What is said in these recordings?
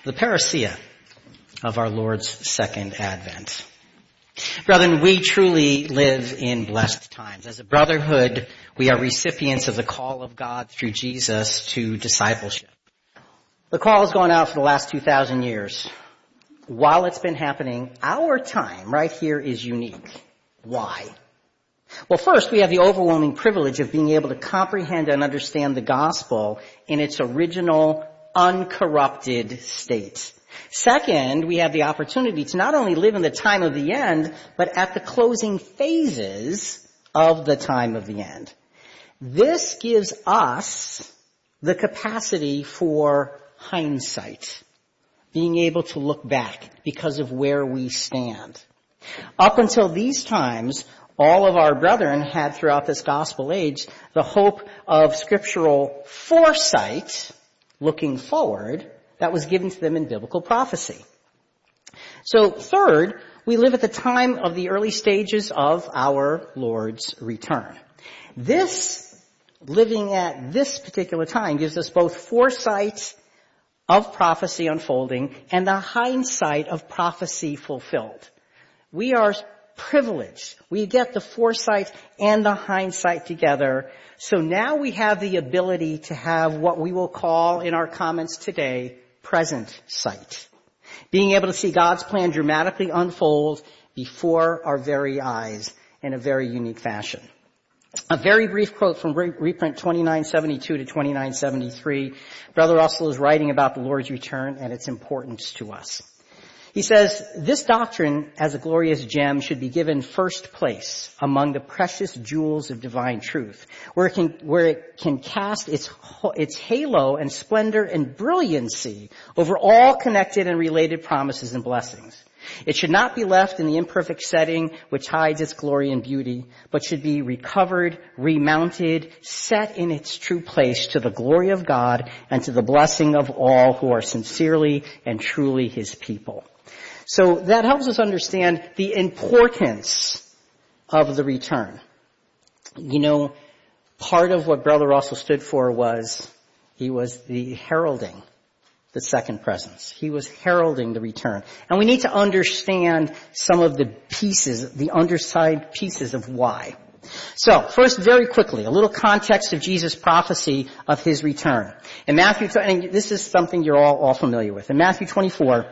the parousia of our Lord's second advent. Brethren, we truly live in blessed times. As a brotherhood, we are recipients of the call of God through Jesus to discipleship. The call has gone out for the last 2,000 years. While it's been happening, our time right here is unique. Why? Well, first, we have the overwhelming privilege of being able to comprehend and understand the gospel in its original, uncorrupted state. Second, we have the opportunity to not only live in the time of the end, but at the closing phases of the time of the end. This gives us the capacity for hindsight, being able to look back because of where we stand. Up until these times, all of our brethren had throughout this gospel age the hope of scriptural foresight, looking forward, that was given to them in biblical prophecy. So third, we live at the time of the early stages of our Lord's return. Living at this particular time gives us both foresight of prophecy unfolding and the hindsight of prophecy fulfilled. We are privileged. We get the foresight and the hindsight together. So now we have the ability to have what we will call in our comments today, present sight. Being able to see God's plan dramatically unfold before our very eyes in a very unique fashion. A very brief quote from reprint 2972 to 2973. Brother Russell is writing about the Lord's return and its importance to us. He says, this doctrine as a glorious gem should be given first place among the precious jewels of divine truth, where it can cast its halo and splendor and brilliancy over all connected and related promises and blessings. It should not be left in the imperfect setting which hides its glory and beauty, but should be recovered, remounted, set in its true place to the glory of God and to the blessing of all who are sincerely and truly His people. So that helps us understand the importance of the return. You know, part of what Brother Russell stood for was, he was the heralding the second presence. He was heralding the return. And we need to understand some of the pieces, the underside pieces of why. So, first, very quickly, a little context of Jesus' prophecy of His return. In Matthew, and this is something you're all familiar with. In Matthew 24,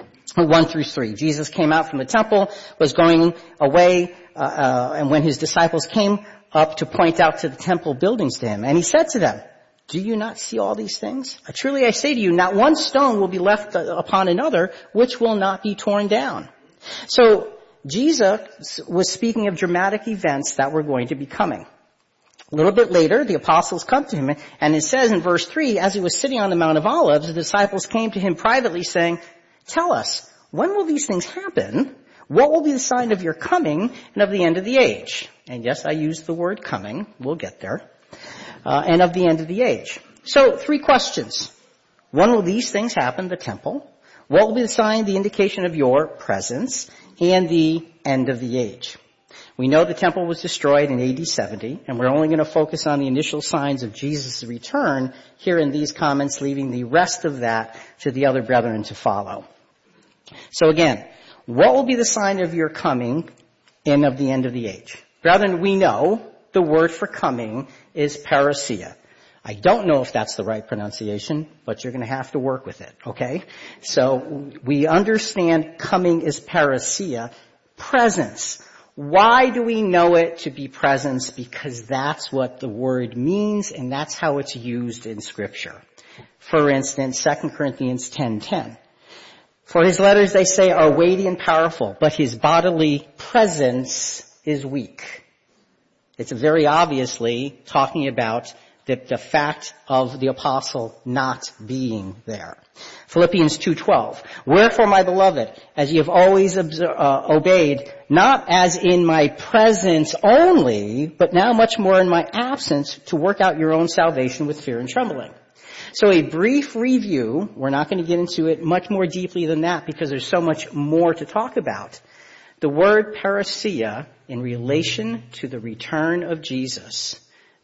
1 through 3, Jesus came out from the temple, was going away, and when His disciples came up to point out to the temple buildings to Him, and He said to them, do you not see all these things? Truly I say to you, not one stone will be left upon another, which will not be torn down. So, Jesus was speaking of dramatic events that were going to be coming. A little bit later, the apostles come to Him, and it says in verse 3, as He was sitting on the Mount of Olives, the disciples came to Him privately saying, tell us, when will these things happen? What will be the sign of your coming and of the end of the age? And yes, I used the word coming. We'll get there. And of the end of the age. So, 3 questions. When will these things happen? The temple. What will be the sign, the indication of your presence? And the end of the age. We know the temple was destroyed in AD 70, and we're only going to focus on the initial signs of Jesus' return here in these comments, leaving the rest of that to the other brethren to follow. So again, what will be the sign of your coming and of the end of the age? Brethren, we know the word for coming is parousia. I don't know if that's the right pronunciation, but you're going to have to work with it, okay? So we understand coming is parousia, presence. Why do we know it to be presence? Because that's what the word means, and that's how it's used in Scripture. For instance, 2 Corinthians 10:10. For His letters, they say, are weighty and powerful, but His bodily presence is weak. It's very obviously talking about the fact of the apostle not being there. Philippians 2:12. Wherefore, my beloved, as ye have always obeyed, not as in my presence only, but now much more in my absence, to work out your own salvation with fear and trembling. So a brief review, we're not going to get into it much more deeply than that because there's so much more to talk about. The word parousia in relation to the return of Jesus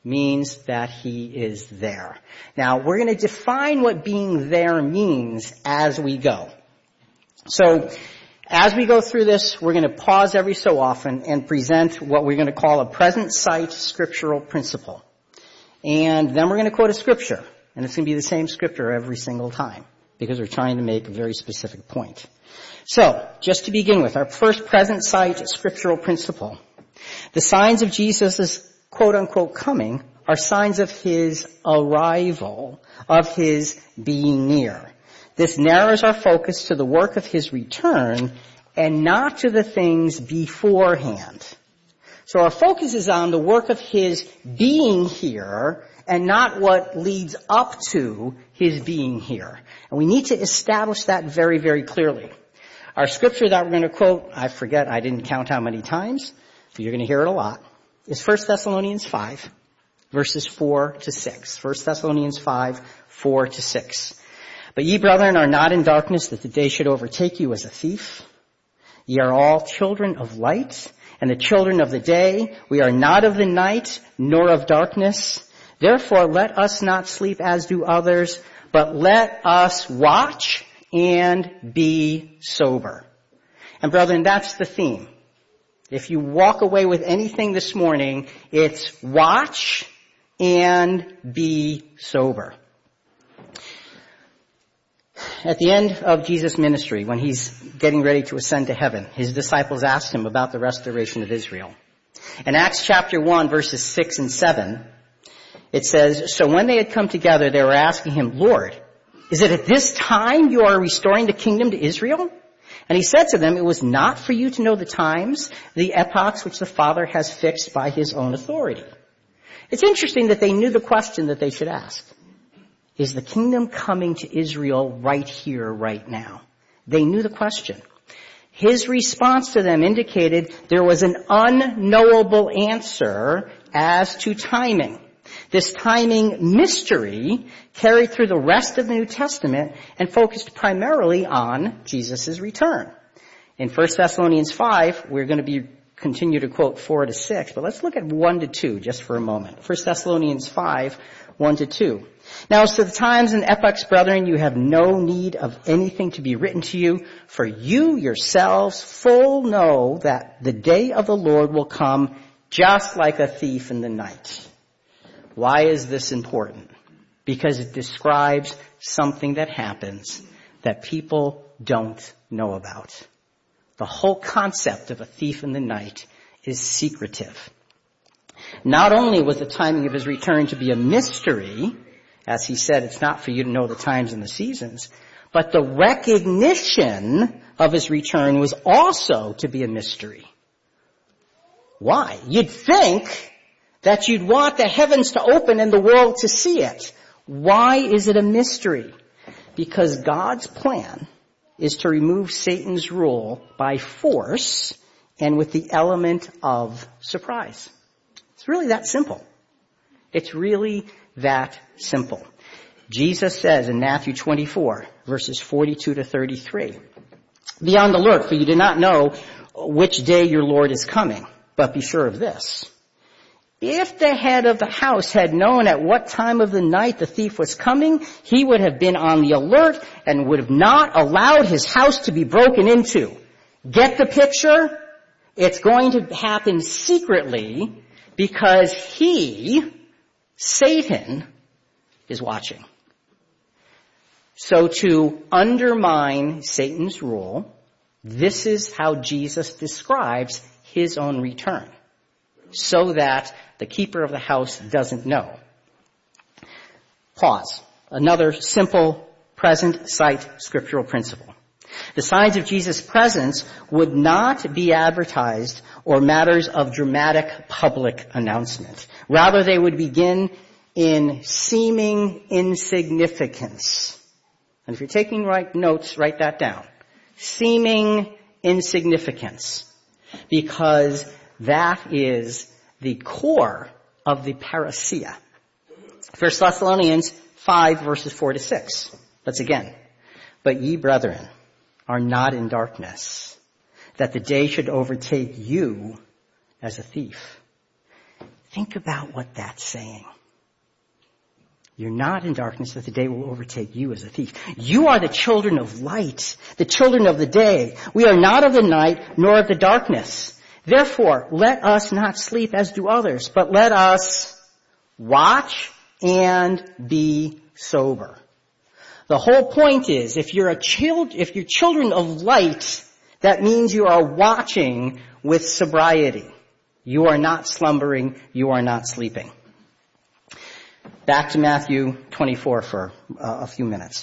means that he is there. Now, we're going to define what being there means as we go. So, as we go through this, we're going to pause every so often and present what we're going to call a present sight scriptural principle. And then we're going to quote a scripture. And it's going to be the same scripture every single time because we're trying to make a very specific point. So, just to begin with, our first present sight scriptural principle. The signs of Jesus' quote-unquote coming are signs of his arrival, of his being near. This narrows our focus to the work of his return and not to the things beforehand. So our focus is on the work of his being here and not what leads up to his being here. And we need to establish that very, very clearly. Our scripture that we're going to quote, I forget, I didn't count how many times, but you're going to hear it a lot, is 1 Thessalonians 5, verses 4 to 6. 1 Thessalonians 5, 4 to 6. But ye, brethren, are not in darkness, that the day should overtake you as a thief. Ye are all children of light, and the children of the day. We are not of the night, nor of darkness. Therefore, let us not sleep as do others, but let us watch and be sober. And brethren, that's the theme. If you walk away with anything this morning, it's watch and be sober. At the end of Jesus' ministry, when he's getting ready to ascend to heaven, his disciples asked him about the restoration of Israel. In Acts chapter 1, verses 6 and 7, it says, So when they had come together, they were asking him, Lord, is it at this time you are restoring the kingdom to Israel? And he said to them, It was not for you to know the times, the epochs which the Father has fixed by his own authority. It's interesting that they knew the question that they should ask. Is the kingdom coming to Israel right here, right now? They knew the question. His response to them indicated there was an unknowable answer as to timing. This timing mystery carried through the rest of the New Testament and focused primarily on Jesus' return. In 1 Thessalonians 5, we're going to continue to quote 4 to 6, but let's look at 1 to 2 just for a moment. 1 Thessalonians 5, 1 to 2. Now as to the times and epochs, brethren, you have no need of anything to be written to you, for you yourselves full know that the day of the Lord will come just like a thief in the night. Why is this important? Because it describes something that happens that people don't know about. The whole concept of a thief in the night is secretive. Not only was the timing of his return to be a mystery, as he said, it's not for you to know the times and the seasons, but the recognition of his return was also to be a mystery. Why? You'd think that you'd want the heavens to open and the world to see it. Why is it a mystery? Because God's plan is to remove Satan's rule by force and with the element of surprise. It's really that simple. It's really that simple. Jesus says in Matthew 24, verses 42 to 33, Be on the alert, for you do not know which day your Lord is coming, but be sure of this. If the head of the house had known at what time of the night the thief was coming, he would have been on the alert and would have not allowed his house to be broken into. Get the picture? It's going to happen secretly because Satan, is watching. So to undermine Satan's rule, this is how Jesus describes his own return, so that the keeper of the house doesn't know. Pause. Another simple present sight scriptural principle. The signs of Jesus' presence would not be advertised or matters of dramatic public announcement. Rather, they would begin in seeming insignificance. And if you're taking notes, write that down. Seeming insignificance. Because that is the core of the parousia. 1 Thessalonians 5, verses 4 to 6. Let's again. But ye, brethren, are not in darkness, that the day should overtake you as a thief. Think about what that's saying. You're not in darkness, that the day will overtake you as a thief. You are the children of light, the children of the day. We are not of the night, nor of the darkness. Therefore, let us not sleep as do others, but let us watch and be sober. The whole point is, if you're children of light, that means you are watching with sobriety. You are not slumbering. You are not sleeping. Back to Matthew 24 for a few minutes.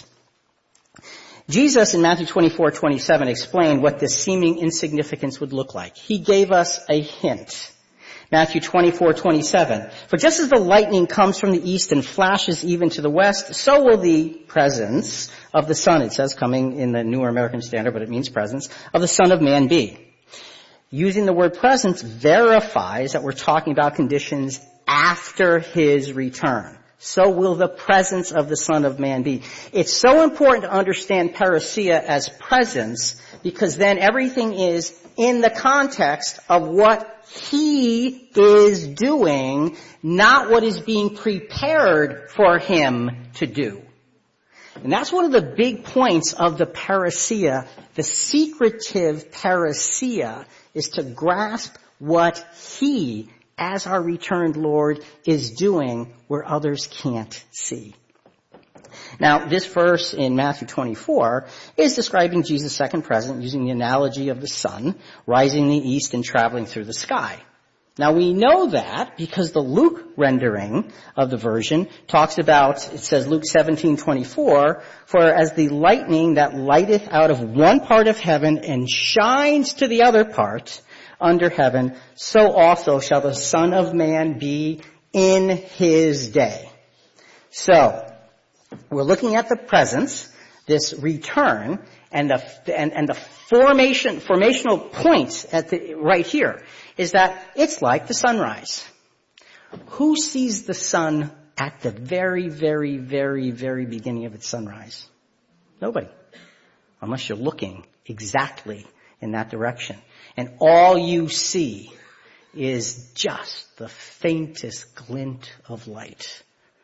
Jesus in Matthew 24:27 explained what this seeming insignificance would look like. He gave us a hint. Matthew 24:27. For just as the lightning comes from the east and flashes even to the west, so will the presence of the Son, it says coming in the Newer American Standard, but it means presence, of the Son of Man be. Using the word presence verifies that we're talking about conditions after his return. So will the presence of the Son of Man be. It's so important to understand parousia as presence, because then everything is in the context of what he is doing, not what is being prepared for him to do. And that's one of the big points of the parousia. The secretive parousia is to grasp what he, as our returned Lord, is doing where others can't see. Now, this verse in Matthew 24 is describing Jesus' second presence using the analogy of the sun rising in the east and traveling through the sky. Now, we know that because the Luke rendering of the version talks about, it says Luke 17:24, for as the lightning that lighteth out of one part of heaven and shines to the other part under heaven, so also shall the Son of Man be in his day. So, we're looking at the presence, this return, and the formational point right here is that it's like the sunrise. Who sees the sun at the very, very, very, very beginning of its sunrise? Nobody. Unless you're looking exactly in that direction. And all you see is just the faintest glint of light.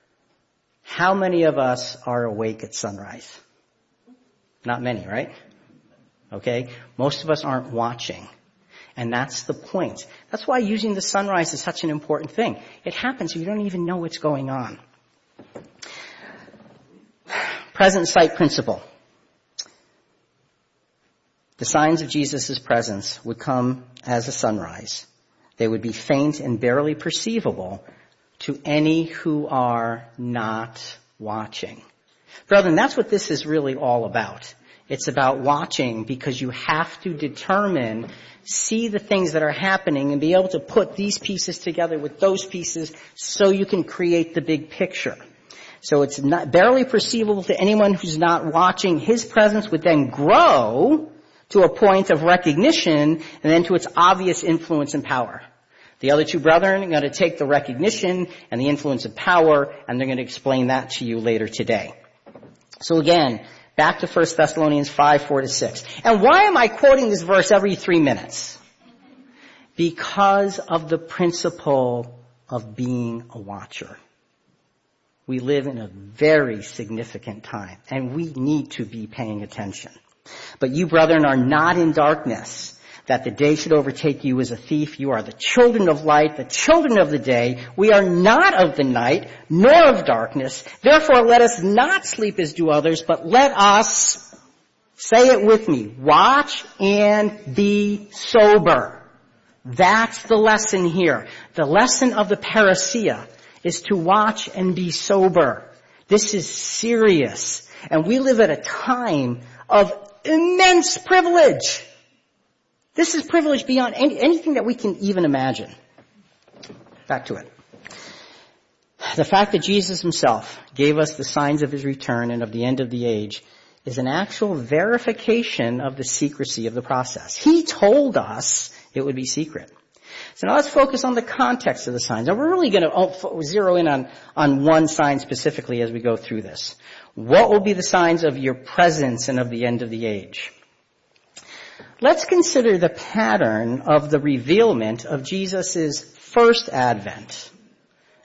How many of us are awake at sunrise? Not many, right? Okay? Most of us aren't watching. And that's the point. That's why using the sunrise is such an important thing. It happens, you don't even know what's going on. Present sight principle. The signs of Jesus' presence would come as a sunrise. They would be faint and barely perceivable to any who are not watching. Brethren, that's what this is really all about. It's about watching because you have to determine, see the things that are happening and be able to put these pieces together with those pieces so you can create the big picture. So it's not barely perceivable to anyone who's not watching. His presence would then grow to a point of recognition and then to its obvious influence and power. The other two brethren are going to take the recognition and the influence of power, and they're going to explain that to you later today. So again, back to 1 Thessalonians 5:4-6. And why am I quoting this verse every 3 minutes? Because of the principle of being a watcher. We live in a very significant time, and we need to be paying attention. But you, brethren, are not in darkness, that the day should overtake you as a thief. You are the children of light, the children of the day. We are not of the night, nor of darkness. Therefore, let us not sleep as do others, but let us, say it with me, watch and be sober. That's the lesson here. The lesson of the parousia is to watch and be sober. This is serious. And we live at a time of immense privilege. This is privilege beyond anything that we can even imagine. Back to it. The fact that Jesus himself gave us the signs of his return and of the end of the age is an actual verification of the secrecy of the process. He told us it would be secret. So now let's focus on the context of the signs. Now we're really going to zero in on one sign specifically as we go through this. What will be the signs of your presence and of the end of the age? Let's consider the pattern of the revealment of Jesus' first advent.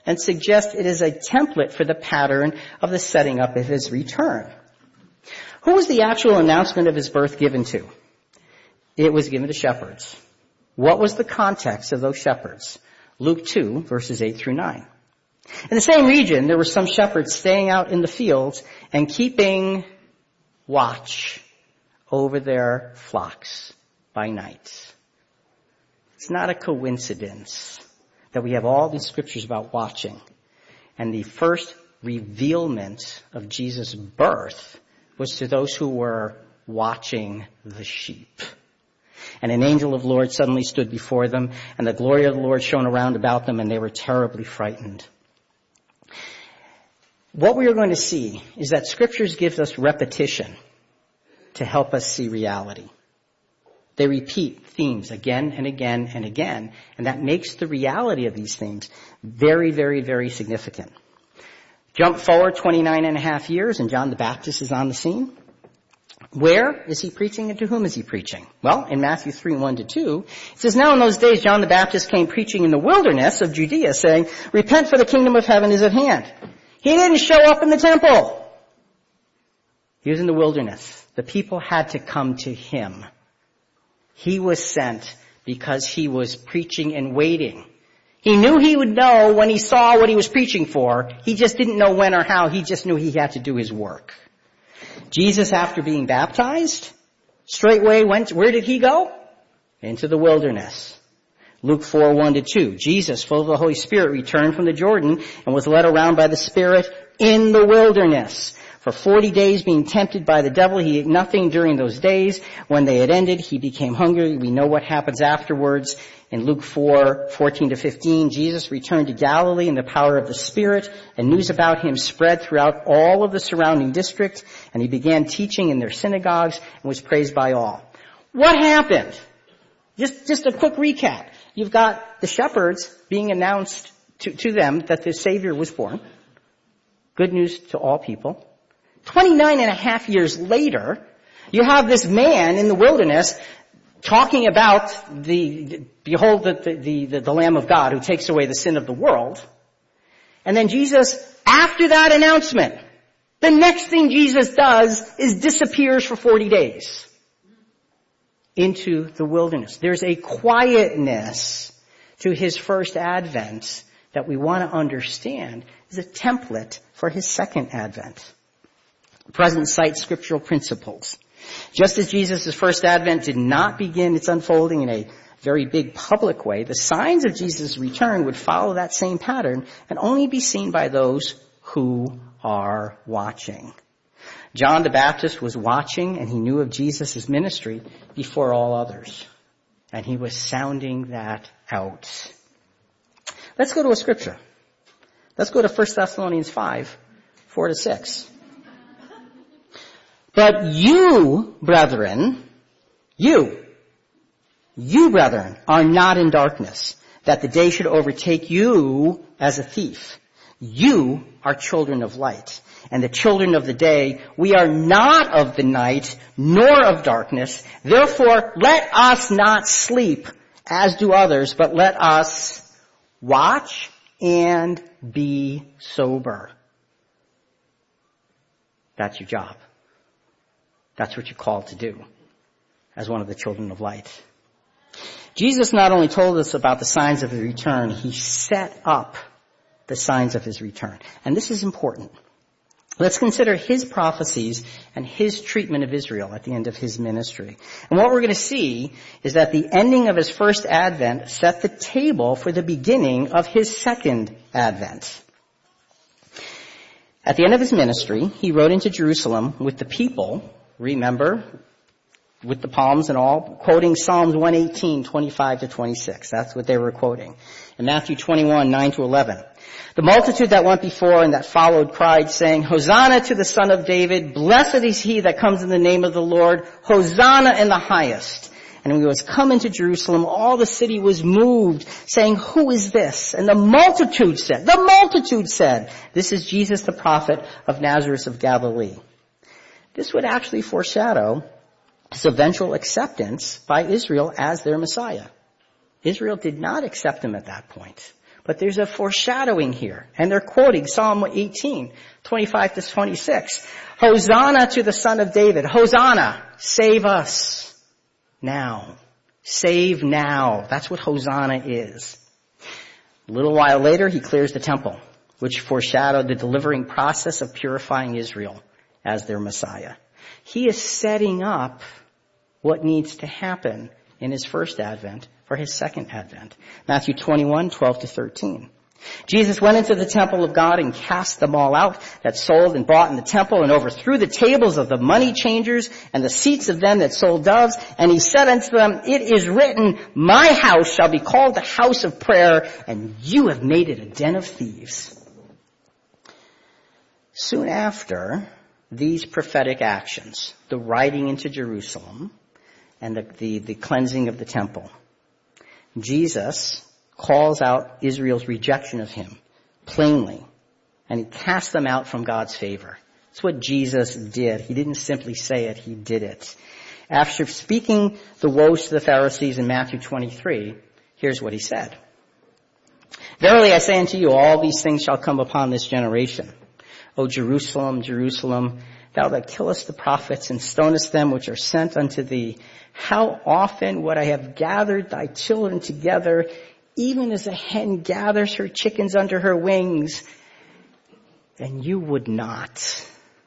and suggest it is a template for the pattern of the setting up of his return. Who was the actual announcement of his birth given to? It was given to shepherds. What was the context of those shepherds? Luke 2, verses 8 through 9. In the same region, there were some shepherds staying out in the fields and keeping watch over their flocks by night. It's not a coincidence that we have all these scriptures about watching. And the first revealment of Jesus' birth was to those who were watching the sheep. And an angel of the Lord suddenly stood before them, and the glory of the Lord shone around about them, and they were terribly frightened. What we are going to see is that scriptures gives us repetition to help us see reality. They repeat themes again and again and again, and that makes the reality of these things very, very, very significant. Jump forward 29 and a half years, and John the Baptist is on the scene. Where is he preaching, and to whom is he preaching? Well, in Matthew 3, 1-2, it says, "Now in those days John the Baptist came preaching in the wilderness of Judea, saying, 'Repent, for the kingdom of heaven is at hand.'" He didn't show up in the temple. He was in the wilderness. The people had to come to him. He was sent because he was preaching and waiting. He knew he would know when he saw what he was preaching for. He just didn't know when or how. He just knew he had to do his work. Jesus, after being baptized, straightway went, where did he go? Into the wilderness. Luke 4, 1-2. Jesus, full of the Holy Spirit, returned from the Jordan and was led around by the Spirit in the wilderness. For 40 days being tempted by the devil, he ate nothing during those days. When they had ended, he became hungry. We know what happens afterwards. In Luke 4, 14-15, Jesus returned to Galilee in the power of the Spirit, and news about him spread throughout all of the surrounding district, and he began teaching in their synagogues and was praised by all. What happened? Just a quick recap. You've got the shepherds being announced to them that the Savior was born. Good news to all people. 29 and a half years later, you have this man in the wilderness talking about behold the Lamb of God who takes away the sin of the world. And then Jesus, after that announcement, the next thing Jesus does is disappears for 40 days into the wilderness. There's a quietness to his first advent that we want to understand is a template for his second advent. The present cites scriptural principles. Just as Jesus' first advent did not begin its unfolding in a very big public way, the signs of Jesus' return would follow that same pattern and only be seen by those who are watching. John the Baptist was watching, and he knew of Jesus' ministry before all others. And he was sounding that out. Let's go to a scripture. Let's go to 1 Thessalonians 5, 4-6. "But you, brethren, are not in darkness, that the day should overtake you as a thief. You are children of light, and the children of the day. We are not of the night, nor of darkness. Therefore, let us not sleep, as do others, but let us watch and be sober." That's your job. That's what you're called to do as one of the children of light. Jesus not only told us about the signs of his return, he set up the signs of his return. And this is important. Let's consider his prophecies and his treatment of Israel at the end of his ministry. And what we're going to see is that the ending of his first advent set the table for the beginning of his second advent. At the end of his ministry, he rode into Jerusalem with the people, remember, with the palms and all, quoting Psalms 118, 25-26. That's what they were quoting. And Matthew 21, 9-11. "The multitude that went before and that followed cried, saying, Hosanna to the Son of David. Blessed is he that comes in the name of the Lord. Hosanna in the highest. And when he was come into Jerusalem, all the city was moved, saying, Who is this? And the multitude said, This is Jesus the prophet of Nazareth of Galilee." This would actually foreshadow his eventual acceptance by Israel as their Messiah. Israel did not accept him at that point. But there's a foreshadowing here. And they're quoting Psalm 18, 25 to 26. Hosanna to the Son of David. Hosanna, save us now. Save now. That's what Hosanna is. A little while later, he clears the temple, which foreshadowed the delivering process of purifying Israel as their Messiah. He is setting up what needs to happen in his first advent for his second advent. Matthew 21, 12 to 13. Jesus went into the temple of God and cast them all out that sold and bought in the temple, and overthrew the tables of the money changers and the seats of them that sold doves. And he said unto them, it is written, my house shall be called the house of prayer, and you have made it a den of thieves. Soon after these prophetic actions, the riding into Jerusalem and the cleansing of the temple, Jesus calls out Israel's rejection of him plainly, and he casts them out from God's favor. That's what Jesus did. He didn't simply say it, he did it. After speaking the woes to the Pharisees in Matthew 23, here's what he said. Verily I say unto you, all these things shall come upon this generation. O Jerusalem, Jerusalem, thou that killest the prophets and stonest them which are sent unto thee, how often would I have gathered thy children together, even as a hen gathers her chickens under her wings, and you would not.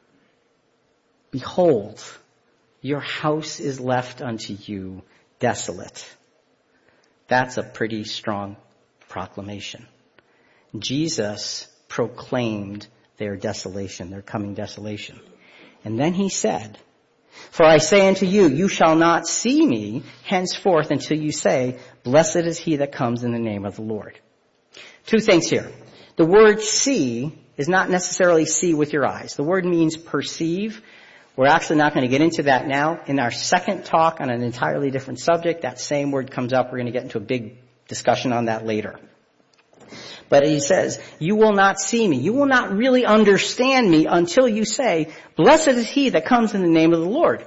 Behold, your house is left unto you desolate. That's a pretty strong proclamation. Jesus proclaimed their desolation, their coming desolation. And then he said, for I say unto you, you shall not see me henceforth until you say, blessed is he that comes in the name of the Lord. Two things here. The word see is not necessarily see with your eyes. The word means perceive. We're actually not going to get into that now. In our second talk on an entirely different subject, that same word comes up. We're going to get into a big discussion on that later. But he says, you will not see me. You will not really understand me until you say, blessed is he that comes in the name of the Lord.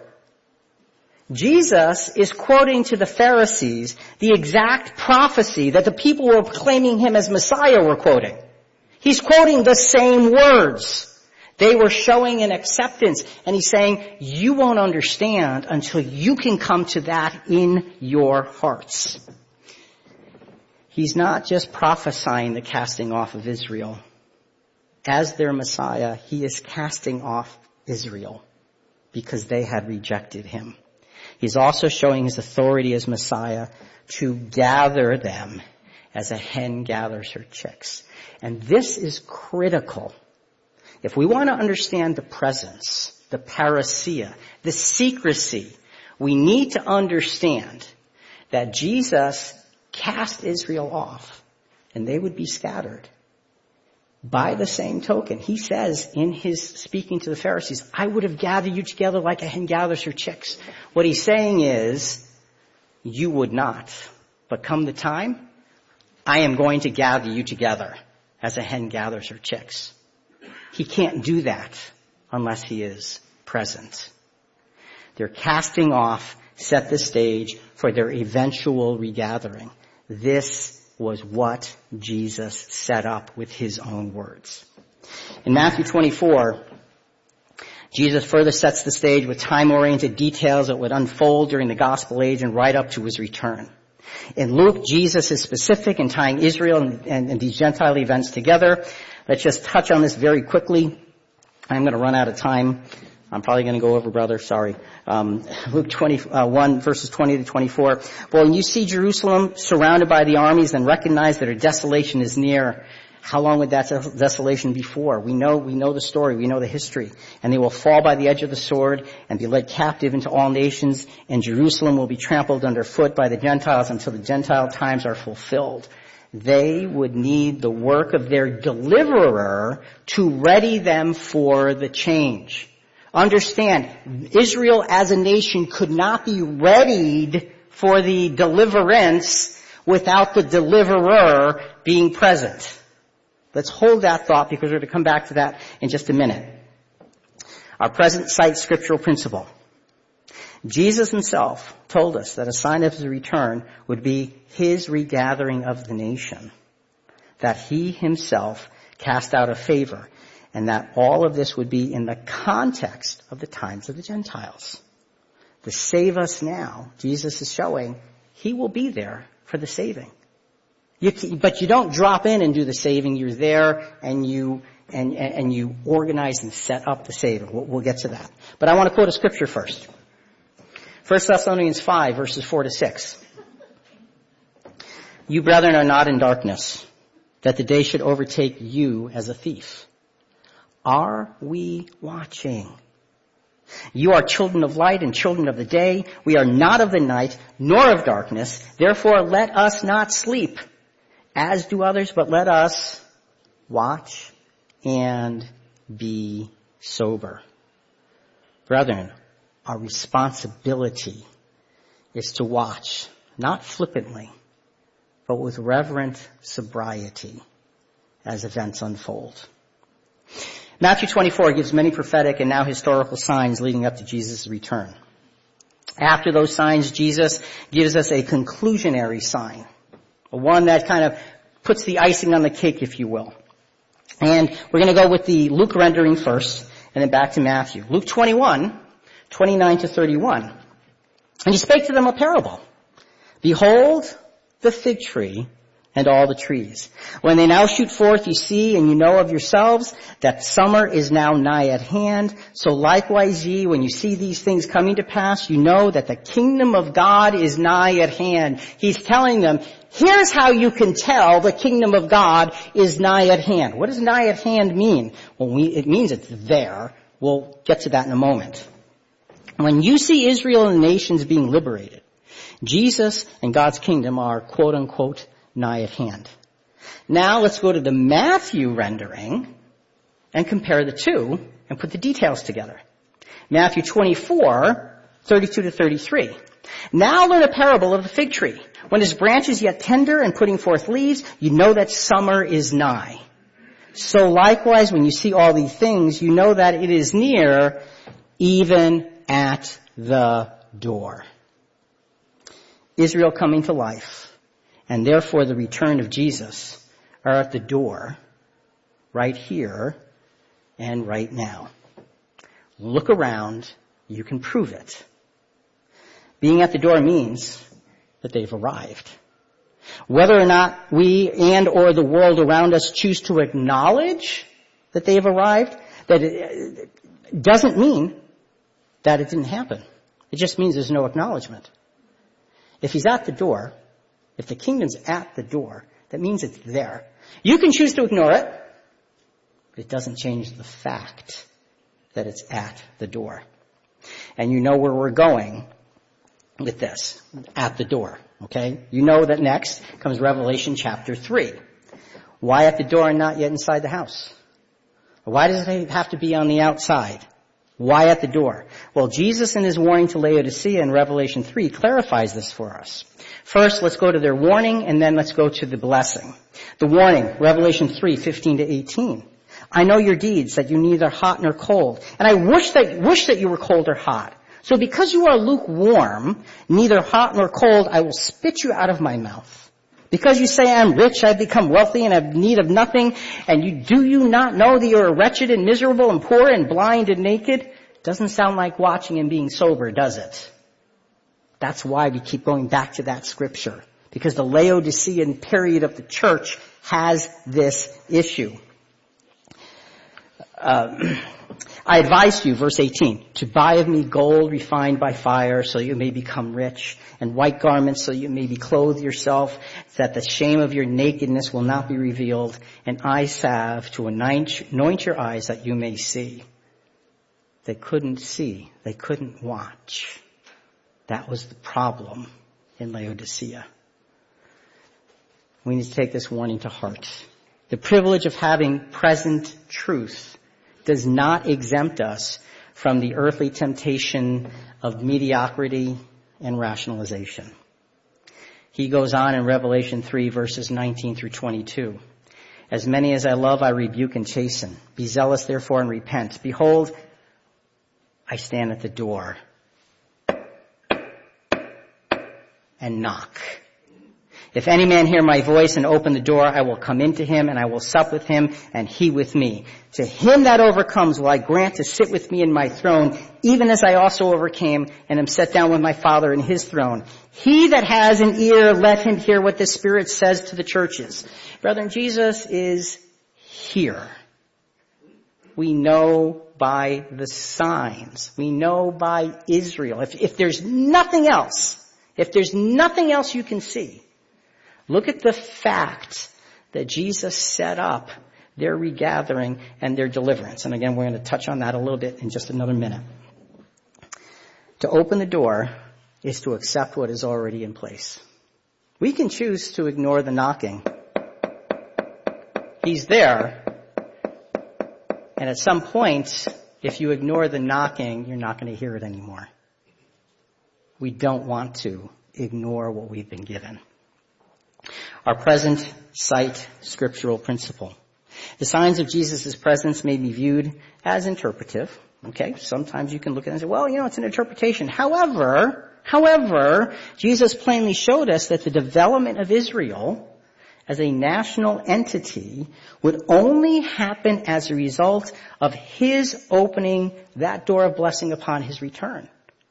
Jesus is quoting to the Pharisees the exact prophecy that the people who were proclaiming him as Messiah were quoting. He's quoting the same words. They were showing an acceptance, and he's saying, you won't understand until you can come to that in your hearts. He's not just prophesying the casting off of Israel. As their Messiah, he is casting off Israel because they had rejected him. He's also showing his authority as Messiah to gather them as a hen gathers her chicks. And this is critical. If we want to understand the presence, the parousia, the secrecy, we need to understand that Jesus cast Israel off, and they would be scattered. By the same token, he says in his speaking to the Pharisees, I would have gathered you together like a hen gathers her chicks. What he's saying is, you would not. But come the time, I am going to gather you together as a hen gathers her chicks. He can't do that unless he is present. Their casting off set the stage for their eventual regathering. This was what Jesus set up with his own words. In Matthew 24, Jesus further sets the stage with time-oriented details that would unfold during the gospel age and right up to his return. In Luke, Jesus is specific in tying Israel and these Gentile events together. Let's just touch on this very quickly. I'm going to run out of time. I'm probably going to go over, brother. Sorry. Luke 21, verses 20 to 24. Well, when you see Jerusalem surrounded by the armies, then recognize that her desolation is near. How long would that desolation be for? We know the story. We know the history. And they will fall by the edge of the sword and be led captive into all nations. And Jerusalem will be trampled underfoot by the Gentiles until the Gentile times are fulfilled. They would need the work of their deliverer to ready them for the change. Understand, Israel as a nation could not be readied for the deliverance without the deliverer being present. Let's hold that thought because we're going to come back to that in just a minute. Our present cites scriptural principle. Jesus himself told us that a sign of his return would be his regathering of the nation. that he himself cast out of favor, and that all of this would be in the context of the times of the Gentiles. To save us now, Jesus is showing he will be there for the saving. But you don't drop in and do the saving. You're there and you organize and set up the saving. We'll get to that. But I want to quote a scripture first. 1 Thessalonians 5, verses 4 to 6. You, brethren, are not in darkness, that the day should overtake you as a thief. Are we watching? You are children of light and children of the day. We are not of the night, nor of darkness. Therefore, let us not sleep, as do others, but let us watch and be sober. Brethren, our responsibility is to watch, not flippantly, but with reverent sobriety as events unfold. Matthew 24 gives many prophetic and now historical signs leading up to Jesus' return. After those signs, Jesus gives us a conclusionary sign, one that kind of puts the icing on the cake, if you will. And we're going to go with the Luke rendering first, and then back to Matthew. Luke 21, 29 to 31. And he spake to them a parable. Behold, the fig tree and all the trees. When they now shoot forth, you see and you know of yourselves that summer is now nigh at hand. So likewise ye, when you see these things coming to pass, you know that the kingdom of God is nigh at hand. He's telling them, here's how you can tell the kingdom of God is nigh at hand. What does nigh at hand mean? Well, it means it's there. We'll get to that in a moment. When you see Israel and the nations being liberated, Jesus and God's kingdom are quote unquote nigh at hand. Now let's go to the Matthew rendering and compare the two and put the details together. Matthew 24, 32 to 33. Now learn a parable of the fig tree. When his branch is yet tender and putting forth leaves, you know that summer is nigh. So likewise, when you see all these things, you know that it is near, even at the door. Israel coming to life, and therefore the return of Jesus, are at the door, right here and right now. Look around, you can prove it. Being at the door means that they've arrived. Whether or not we and or the world around us choose to acknowledge that they have arrived, that it doesn't mean that it didn't happen. It just means there's no acknowledgement. If he's at the door, if the kingdom's at the door, that means it's there. You can choose to ignore it, but it doesn't change the fact that it's at the door. And you know where we're going with this, at the door, okay? You know that next comes Revelation chapter 3. Why at the door and not yet inside the house? Why does it have to be on the outside? Why at the door? Well, Jesus in his warning to Laodicea in Revelation 3 clarifies this for us. First, let's go to their warning, and then let's go to the blessing. The warning, Revelation 3, 15 to 18. I know your deeds, that you neither hot nor cold. And I wish that you were cold or hot. So because you are lukewarm, neither hot nor cold, I will spit you out of my mouth. Because you say, I am rich, I have become wealthy, and have need of nothing, and do you not know that you are wretched and miserable and poor and blind and naked? Doesn't sound like watching and being sober, does it? That's why we keep going back to that scripture. Because the Laodicean period of the church has this issue. I advise you, verse 18, to buy of me gold refined by fire so you may become rich, and white garments so you may be clothed yourself, that the shame of your nakedness will not be revealed, and eye salve to anoint your eyes that you may see. They couldn't see. They couldn't watch. That was the problem in Laodicea. We need to take this warning to heart. The privilege of having present truth does not exempt us from the earthly temptation of mediocrity and rationalization. He goes on in Revelation 3, verses 19 through 22. As many as I love, I rebuke and chasten. Be zealous, therefore, and repent. Behold, I stand at the door and knock. If any man hear my voice and open the door, I will come into him and I will sup with him and he with me. To him that overcomes will I grant to sit with me in my throne, even as I also overcame and am set down with my Father in his throne. He that has an ear, let him hear what the Spirit says to the churches. Brethren, Jesus is here. We know by the signs. We know by Israel. If there's nothing else you can see, look at the fact that Jesus set up their regathering and their deliverance. And again, we're going to touch on that a little bit in just another minute. To open the door is to accept what is already in place. We can choose to ignore the knocking. He's there. And at some point, if you ignore the knocking, you're not going to hear it anymore. We don't want to ignore what we've been given. Our present sight scriptural principle. The signs of Jesus' presence may be viewed as interpretive. Okay, sometimes you can look at it and say, well, it's an interpretation. However, Jesus plainly showed us that the development of Israel as a national entity would only happen as a result of his opening that door of blessing upon his return.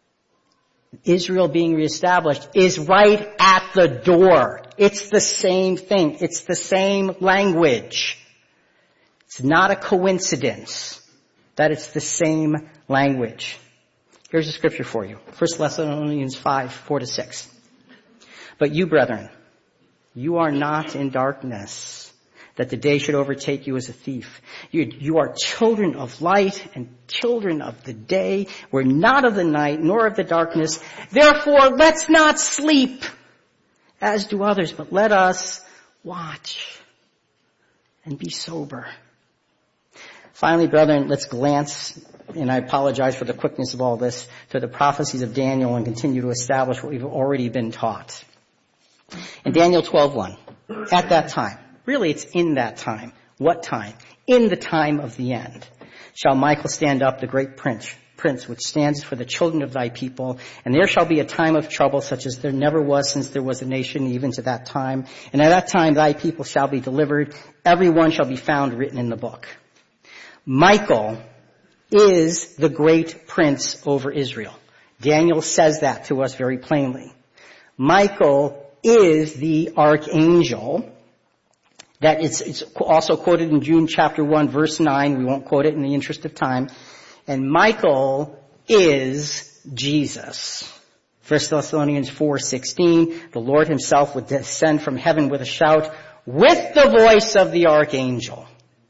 Israel being reestablished is right at the door. It's the same thing. It's the same language. It's not a coincidence that it's the same language. Here's a scripture for you. 1 Thessalonians 5, 4-6. But you, brethren, you are not in darkness, that the day should overtake you as a thief. You are children of light and children of the day. We're not of the night, nor of the darkness. Therefore, let's not sleep, as do others, but let us watch and be sober. Finally, brethren, let's glance, and I apologize for the quickness of all this, to the prophecies of Daniel and continue to establish what we've already been taught. In Daniel 12:1, at that time, really it's in that time. What time? In the time of the end. Shall Michael stand up, the great prince, which stands for the children of thy people, and there shall be a time of trouble such as there never was since there was a nation even to that time. And at that time thy people shall be delivered. Every one shall be found written in the book. Michael is the great prince over Israel. Daniel says that to us very plainly. Michael is the archangel that it's also quoted in Jude chapter 1 verse 9. We won't quote it in the interest of time. And Michael is Jesus. 1 Thessalonians 4:16, the Lord himself would descend from heaven with a shout with the voice of the archangel.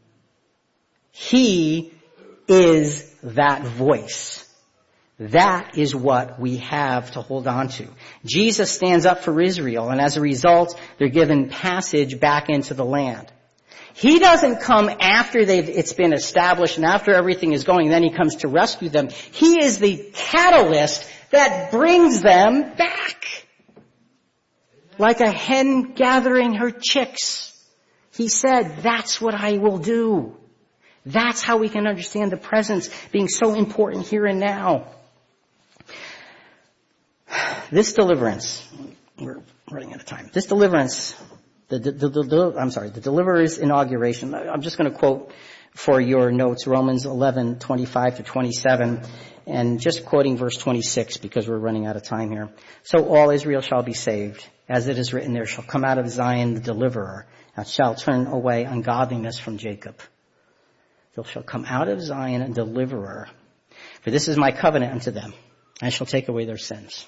He is that voice. That is what we have to hold on to. Jesus stands up for Israel, and as a result, they're given passage back into the land. He doesn't come after it's been established and after everything is going, then he comes to rescue them. He is the catalyst that brings them back. Like a hen gathering her chicks. He said, that's what I will do. That's how we can understand the presence being so important here and now. This deliverance, we're running out of time. This deliverance, the deliverer's inauguration. I'm just going to quote for your notes Romans 11:25-27, and just quoting verse 26 because we're running out of time here. So all Israel shall be saved, as it is written, there shall come out of Zion the deliverer, and shall turn away ungodliness from Jacob. There shall come out of Zion a deliverer. For this is my covenant unto them. I shall take away their sins.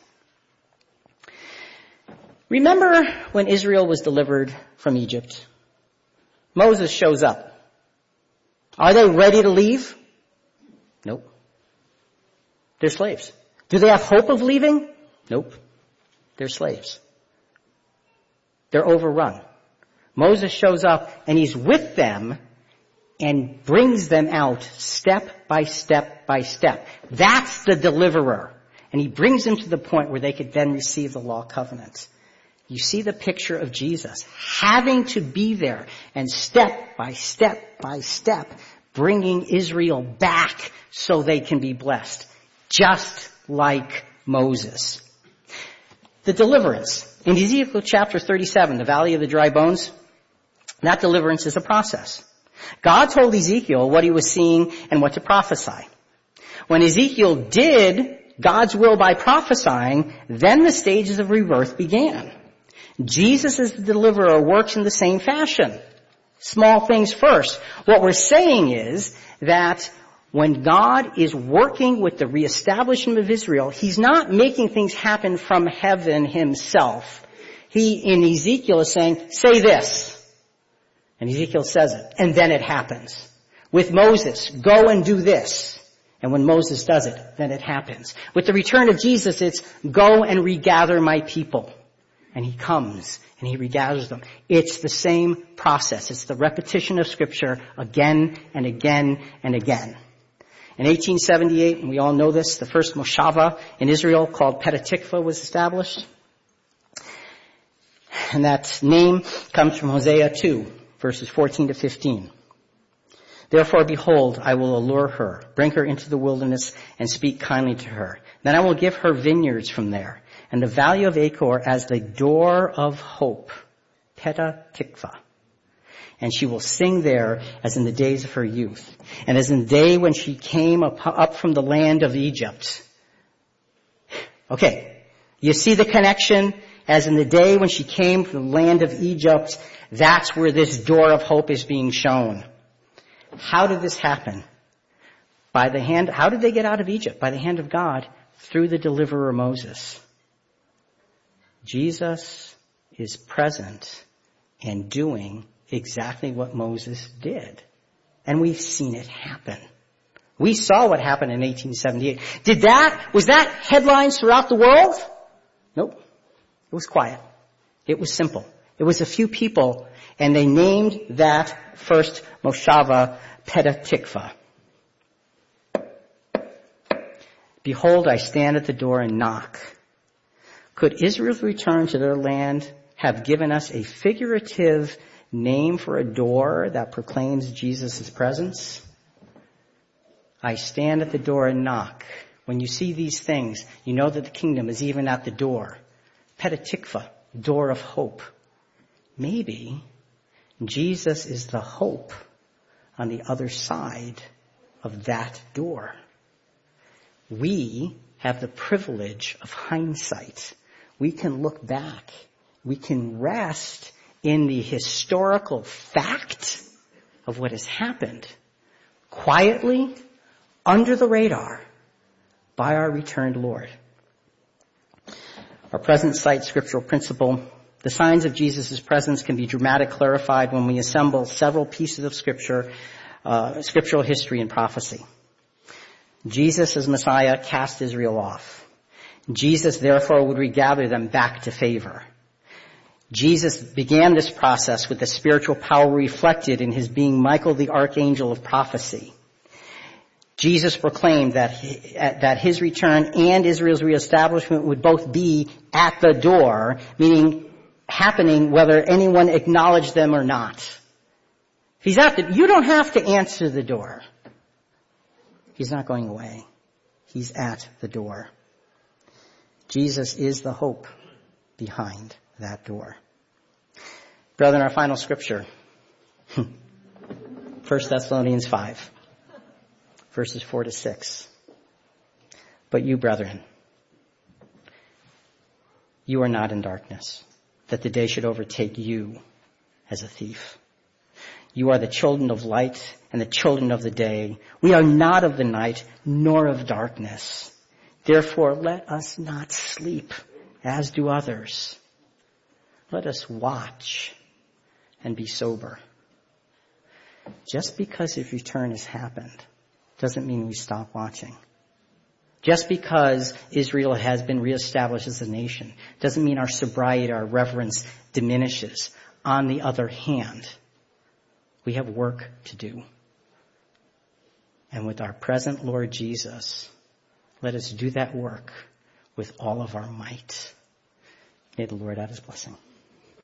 Remember when Israel was delivered from Egypt? Moses shows up. Are they ready to leave? Nope. They're slaves. Do they have hope of leaving? Nope. They're slaves. They're overrun. Moses shows up and he's with them and brings them out step by step by step. That's the deliverer. And he brings them to the point where they could then receive the law covenant. You see the picture of Jesus having to be there and step by step by step bringing Israel back so they can be blessed. Just like Moses. the deliverance. In Ezekiel chapter 37, the Valley of the Dry Bones, that deliverance is a process. God told Ezekiel what he was seeing and what to prophesy. When Ezekiel did God's will by prophesying, then the stages of rebirth began. Jesus as the deliverer works in the same fashion. Small things first. What we're saying is that when God is working with the reestablishment of Israel, he's not making things happen from heaven himself. He, in Ezekiel, is saying, say this. And Ezekiel says it, and then it happens. With Moses, go and do this. And when Moses does it, then it happens. With the return of Jesus, it's go and regather my people. And he comes and he regathers them. It's the same process. It's the repetition of Scripture again and again and again. In 1878, and we all know this, the first moshava in Israel called Petah Tikva was established. And that name comes from Hosea 2, verses 14 to 15. Therefore, behold, I will allure her, bring her into the wilderness, and speak kindly to her. Then I will give her vineyards from there, and the valley of Achor as the door of hope, Petah Tikva. And she will sing there as in the days of her youth, and as in the day when she came up from the land of Egypt. Okay, you see the connection? As in the day when she came from the land of Egypt, that's where this door of hope is being shown. How did this happen? How did they get out of Egypt? By the hand of God, through the deliverer Moses. Jesus is present and doing exactly what Moses did. And we've seen it happen. We saw what happened in 1878. Was that headlines throughout the world? Nope. It was quiet. It was simple. It was a few people, and they named that first moshava Petah Tikva. Behold, I stand at the door and knock. Could Israel's return to their land have given us a figurative name for a door that proclaims Jesus' presence? I stand at the door and knock. When you see these things, you know that the kingdom is even at the door. Petah Tikva, door of hope. Maybe Jesus is the hope on the other side of that door. We have the privilege of hindsight. We can look back. We can rest in the historical fact of what has happened quietly, under the radar, by our returned Lord. Our present sight scriptural principle: the signs of Jesus' presence can be dramatically clarified when we assemble several pieces of scripture, scriptural history and prophecy. Jesus as Messiah cast Israel off. Jesus therefore would regather them back to favor. Jesus began this process with the spiritual power reflected in his being Michael the archangel of prophecy. Jesus proclaimed that his return and Israel's reestablishment would both be at the door, meaning happening whether anyone acknowledged them or not. He's you don't have to answer the door. He's not going away. He's at the door. Jesus is the hope behind that door. Brethren, our final scripture. 1 Thessalonians 5. Verses 4 to 6. But you, brethren, you are not in darkness, that the day should overtake you as a thief. You are the children of light and the children of the day. We are not of the night, nor of darkness. Therefore, let us not sleep, as do others. Let us watch and be sober. Just because his return has happened doesn't mean we stop watching. Just because Israel has been reestablished as a nation doesn't mean our sobriety, our reverence diminishes. On the other hand, we have work to do. And with our present Lord Jesus, let us do that work with all of our might. May the Lord add his blessing.